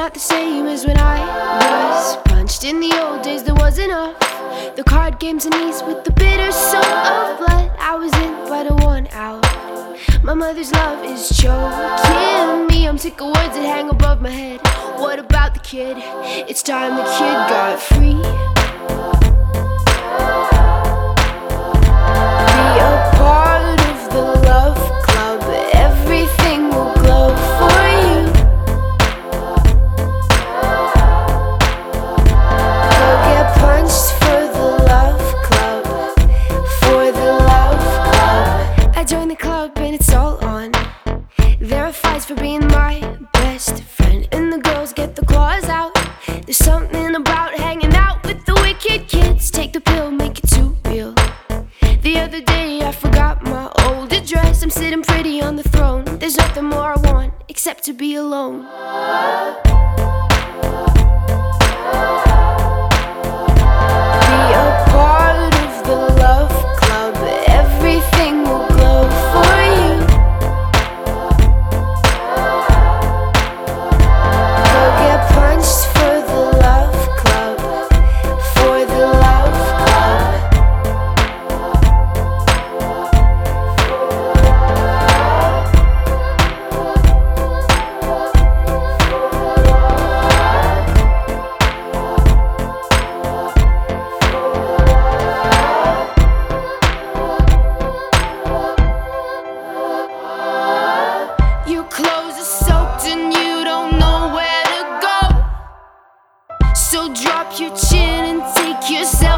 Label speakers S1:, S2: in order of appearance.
S1: not the same as when I was punched. In the old days there was enough. The card games and ease with the bitter soul of blood. I was in but I won out. My mother's love is choking me. I'm sick of words that hang above my head. What about the kid? It's time the kid got free. Be a part of the love club. Everything will glow for you. Go get punched for the love club. For the love club. I joined the club and it's all on. There are fights for being my best friend, and the girls get the claws out. There's something about hanging out with the wicked kids. Take the pill, make it too real. The other day I forgot my old address. I'm sitting pretty on the throne. There's nothing more I want except to be alone. Be a part of the love club. Everything will glow for you. Go get punched for the love club. For the love club. Your clothes are soaked and you don't know where to go. So drop your chin and take yourself